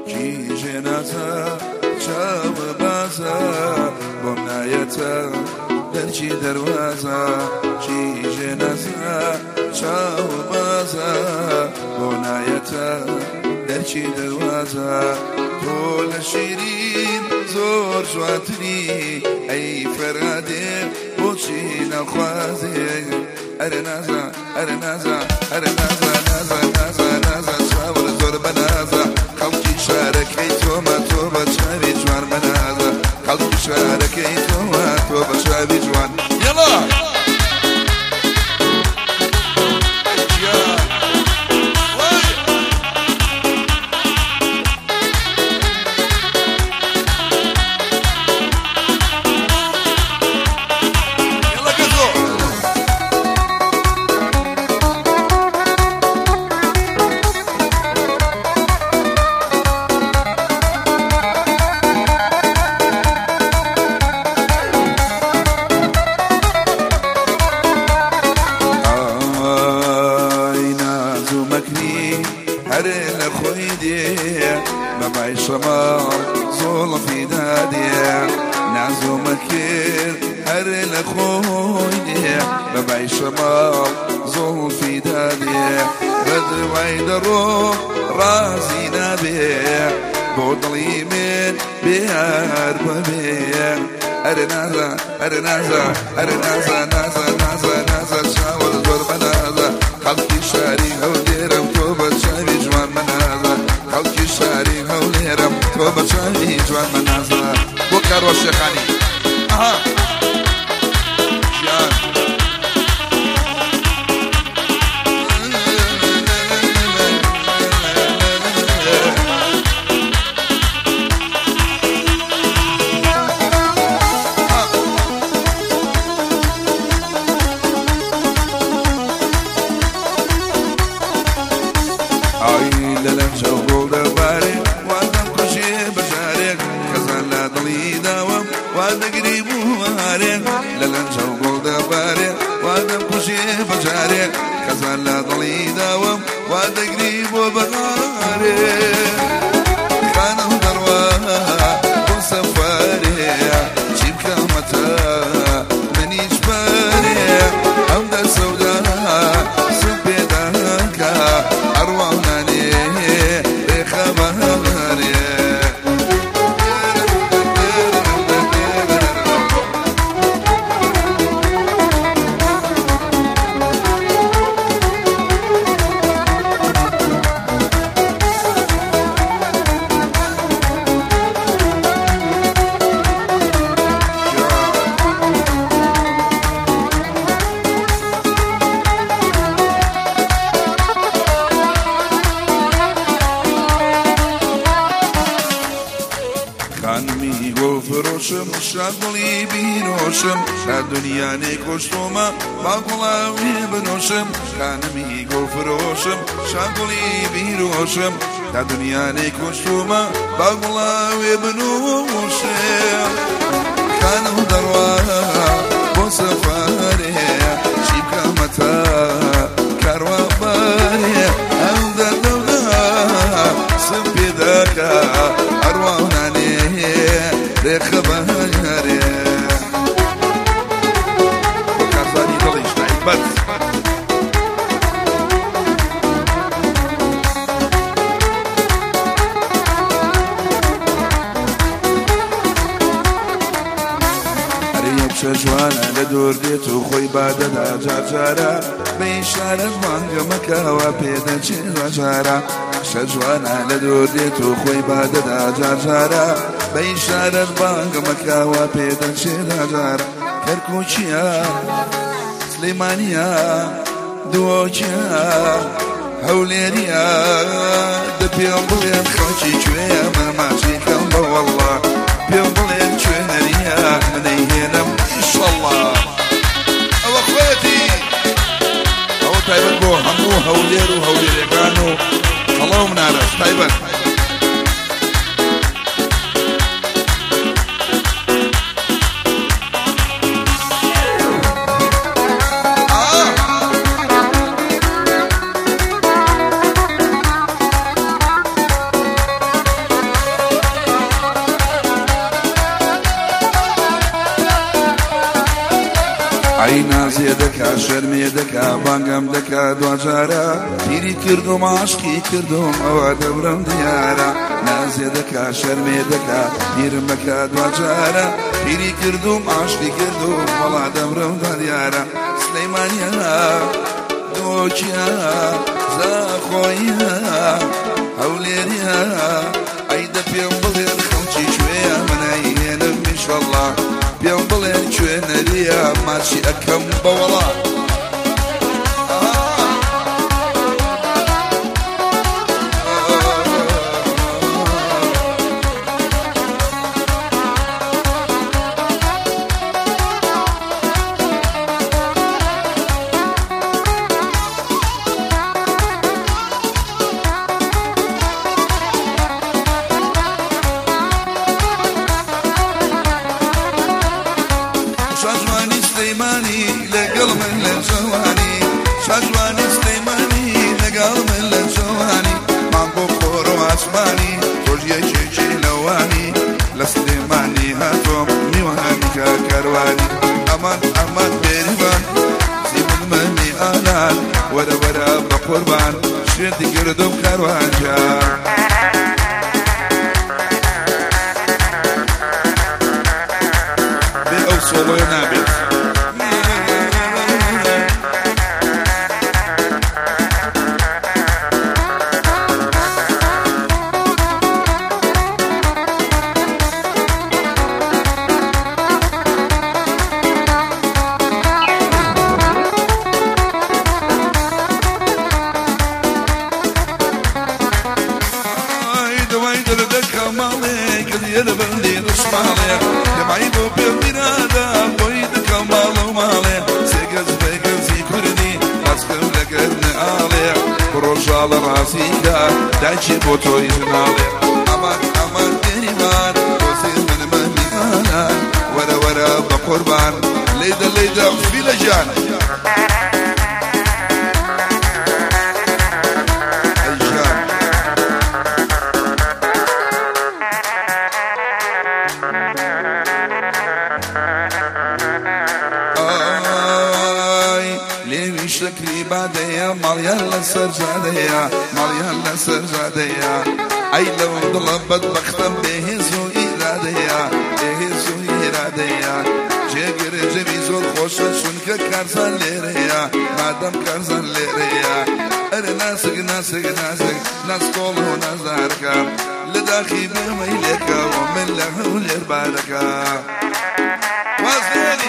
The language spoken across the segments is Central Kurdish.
کیژه نزا چاو بازا بمنایتا درچی دروازا کیژه نزا چاو بازا بمنایتا درچی دروازا طول شیرین زور جواتری ای فراده بوچی نخوازی اره نازا اره نازا اره نازا نازا نازا نازا چاور زور بنازا خلقی شارکی تو ما تو بچاوی جوان بنازا خلقی شارکی تو ما تو بچاوی جوان یلا هرنا خويدي ما بعيش ما زول في دادي نعزو مكير هرنا خويدي ما بعيش ما زول في دادي بدر وعيد الروح راسي نبي بوطلي من بيار ببيع أرنازا أرنازا أرنازا نازا نازا نازا شاور زور بنازا خلقي شاري هوديرم توبة شاري جوان منازا خلقي شاري هوديرم توبة شاري جوان منازا بكر والشيخاني أها شيان وانا قريب وهاري للنجا وقول دباري وانا بكوشي فجاري خزان لا ضلي داوم وانا قريب وبهاري كانوا دروا وسفاري جيب كامتا من يجباري عمدا سوداء سبيداك أرواحنا ليه بخباري خانمی گل فروشم شادلی بیروشم دنیا نکشتم با گلاوی بنوشم خانمی گل فروشم شادلی بیروشم دنیا نکشتم با گلاوی بنوشم خانم دروا بسفاره شیب کامتا کاروا باری هم دلنا سپیدک أرواحنا رخباري وكارزاني ضليش تعيد بس هريب شجوانا لدور ديتو خوي بادنا جارجارا بيشارة بانق مكاوا بيدا جيرا جارا شجوانا لدور ديتو خوي بادنا جارجارا بيشارة بانق مكاوا بيدا جيرا جارا كركوشيا سليمانيا دووچيا هوليريا دبيان بلين خوشي شوية ما ماشي كلمة والله بيان بلين شوية مني هنا إن شاء الله أو أخواتي أو تايبت بو همو هوليرو هوليري كانوا اللهم نعرف تايبت ئەی نازێ دەکا شەرمێ دەکا بانگەم دەکا دوجارە پیری کردوم عاشقی کردوم ئەوە دەورم دیارە نازێ دەکا شەرمێ دەکا پیرم بەکا دوجارە پیری کردوم عاشقی کردوم وەڵا دەورم دیارە سلەیمانیە دۆچیە زاخۆیە هەولێریە ئەیدە پێم بڵێن خەڵکی کوێیە منەیهێنم ئینشەڵڵا پێم بڵێن کوێنەریە ماچی ئەکەم بەوەڵا شاجوانی سلەیمانی لەگەڵ من لە جوانی شاجوانی سلەیمانی لەگەڵ من لە جوانی مام بۆ خۆر و ئاسمانی تۆش یەکێکی لەوانی لە سلەیمانی هاتۆم میوانی کە کەروانی ئەمان ئەمان بێریبان زیبمەنی ئالان وەرە وەرە بە قوربان شێتی کردم کەروانجان سۆڵۆی نابێت دوای دەردەکە ماڵێ کە دیێرە بەندی دشماڵێ دەمای بۆ پێم بیرادە بۆی دەکەم ماڵە و ماڵێ سێگەز بێگەزی کوردی ئەسکەم لەگەرنە ئاڵێ ڕۆژاڵە ڕاستیدا داچی بۆ تۆی ژناڵێ ئەمان ئەمان دێریمان بۆ سێر منمەنی ئالان وەرە وەرە بە قوربان لێدە لێدە فیلە جان شکری بادەیە ماڵیان لەسەر جادەیە ماڵیان لەسەر جادەیە ئەی لەو دڵە بەدبەختەم بێهێز و ئیرادەیە بێهێز و ئیرادەیە جێگرێژەوی زۆر خۆشە چونکە کارزان لێرەیە مادەم کارزان لێرەیە ئەرە ناسک ناسک ناسک ناسکۆڵ و نازارەکە لە داخی بێمەی لێکەوە من لە هەولێر بارەکە وازێنی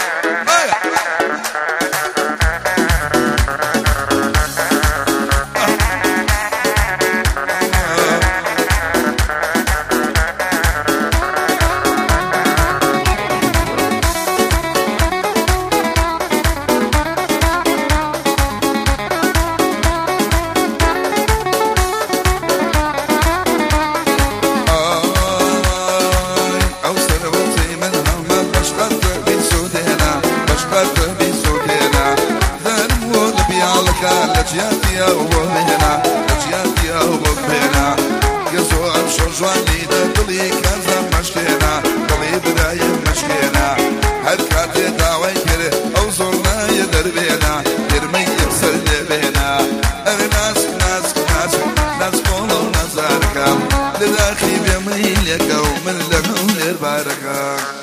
لجياتيا وبهنا لجياتيا وبهنا يسوع شجواني دلي كذا مشكينا دلي بداية مشكينا هالكاتي دعوي كره أو زورنا يدربينا يرمي يكسر بينا الناس ناس ناس ناس قولوا نزاركا لداخي بيميلك ومن لهم البركة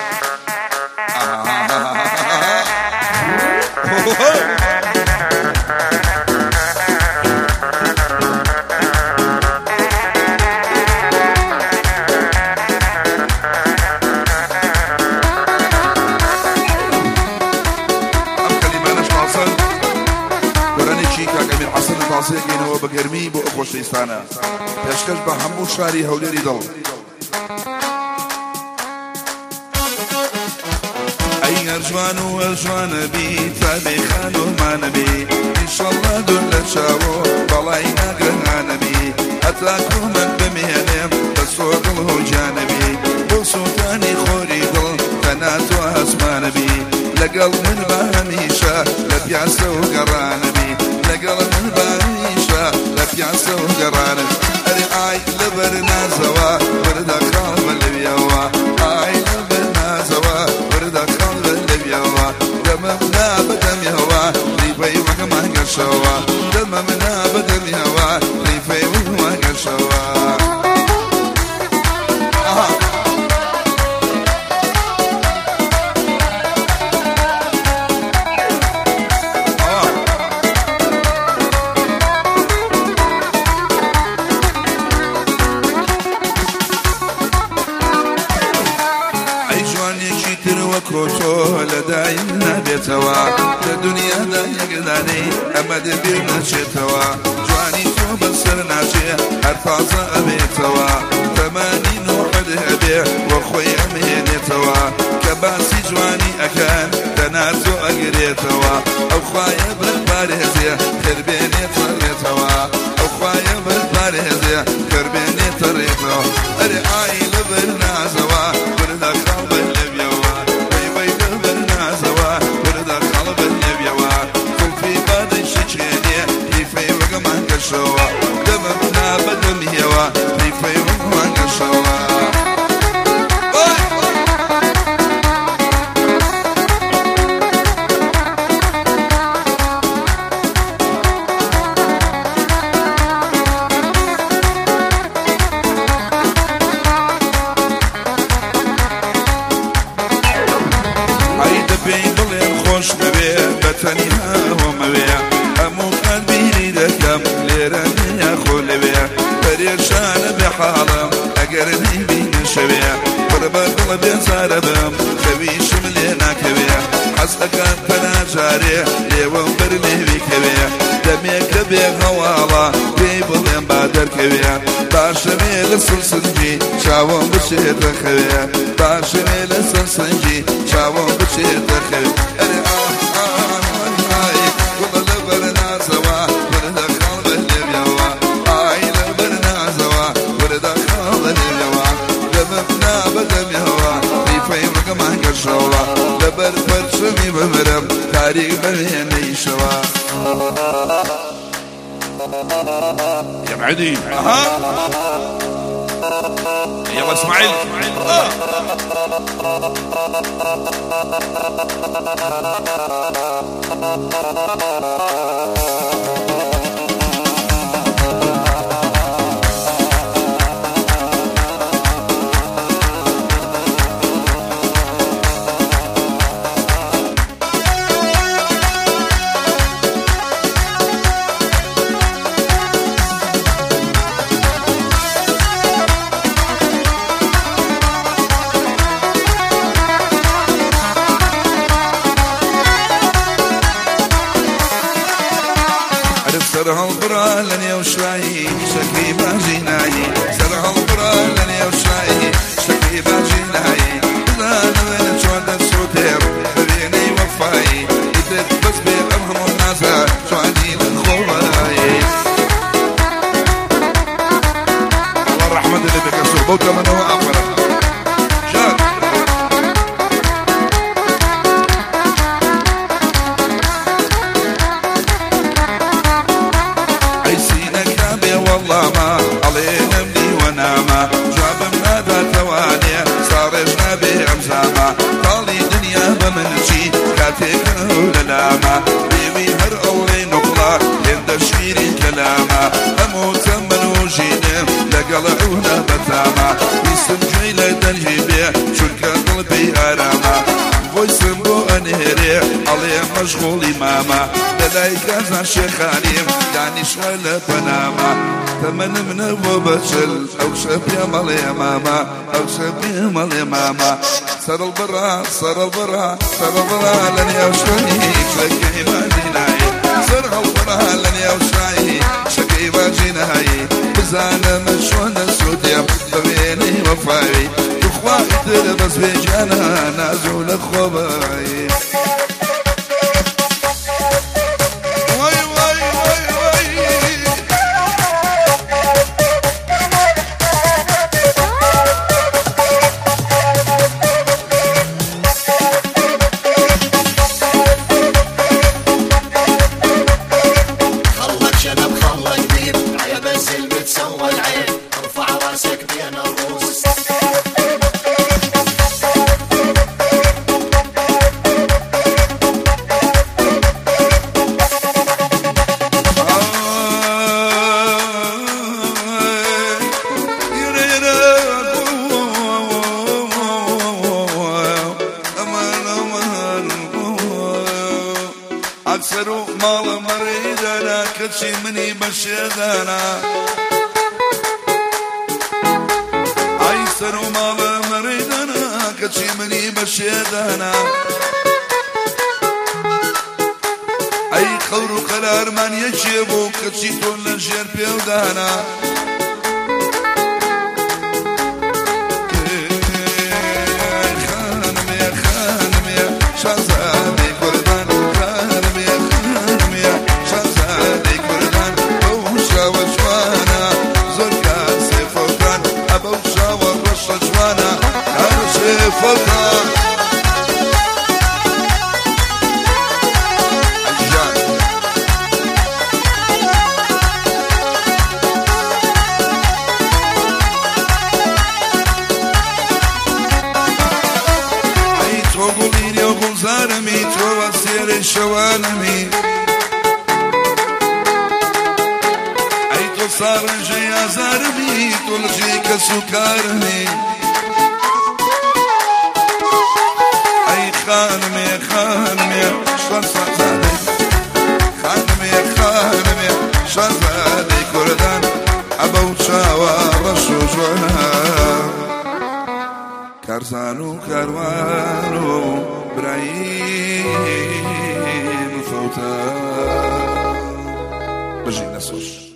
تاسێگەینەوە بە گەرمی بۆ ئەو خۆشەویستانە پێشکەش بە هەموو شاری هەولێری دڵ ئەی هەرجوان و هەرجوانە بی تابێ خانۆمانە بی ئینشەڵڵا دوور لە چاوە بەڵای ناگرهانە بی هەتاکو من بمێنێم بە سۆدڵ و جانە بی بۆ سوڵتانی خۆری دڵ تەناتۆ هەزمانە بی لەگەڵ من بە هەمیشە لە پیاسە و گەڕانە بی لەگەڵ من بە هەمیشە لە پیاسە و گەڕانە ئەرێ ئای لەبەر نازەوە وەردە خاڵ بە لەویەوە ئای لەبەر نازەوە وەردە خاڵ بە لەویەوە يوا دممنا بدم يوا ريفي وما قشوا دممنا بدم يوا ريفي وما قشوا وكوتو لداينا بيتوا الدنيا دا يقداني أمد بينا شتوا جواني تو بسرنا شي أرفاصة أبيتوا 80 وحد هبيع وخوي أمينتوا كباسي جواني أكان تنازو أقريتوا أو خوايا بالباريزية خربيني طريتوا أو خوايا بالباريزية خربيني طريتوا أرعاي لبرنازوا بردا خالب اللبيوا دممنا بدم يوا ريفي وما قشوا عيد بين ضلين خوش نبي بتنيها ومبيع أمو قلبي لكم ليراني يا خلبيع فريشان بحالم أقرني بين شبيع بربا قلبي صاربم خبيش ملينا كبيع حسك أنت نجاري ليوم برلي بكبيع دميك بيك هوالا بيبلين بادر كبيع باشميل السلسنجي شاوم بشيت خبيع باشميل السلسنجي شاوم بشيت خبيع لبر فرشمي بمرم تاريخ بميني شوا يا معدي يلا اسماعيل سرها البرا لن يوشاي شكي باجيناي سرها البرا لن يوشاي شكي باجيناي إذا نوين شوان السوتير ببيني وفاي إذا بس بيقرهم الناس شواني للخواي الله الرحمة اللي بكسر بوتا من هو أفرق شاد والله ما علينا مني وناما جابنا ذا ثواني صارجنا بأمزاما طالي دنيا بمنشي كاتك وللاما بيوي هر أولي نقلا يندشيري كلاما أموت من وجينا لقلعونا بتاما يسم جيلة دلجيبي شركة قلبي آراما ويسم بو أنهري علي مشغول إماما دلاي كازا شيخ عليم يعني شوالة بناما ثمن من أبو بشل أو شبي مال يا ماما أو شبي مال يا ماما سر البرا سر البرا سر البرا لن يوشعي شكي باجيناي سر البرا لن يوشعي شكي باجيناي بزانا مشون السوديا ببيني وفاي تخوائي تلبس بيجانا نازول الخباي ماڵە مەڕێدانا کەچی منی بەشێدانا ئای سەر و ماڵە مەڕێدانا کەچی منی بەشێدانا ئەی قەور و قەرارمان یەکێ بوو کەچی تۆ لە ژێر پێودانا زارمي تو سير الشوانمي اي تو صار جيا زارمي تو لجيك سكارمي اي خانمي خانمي شان صادق خانمي خانمي شان صادق كردان ابو شاوا رشو جوانا كارزانو كاروانو إبراهيم فوتا بجينا سوش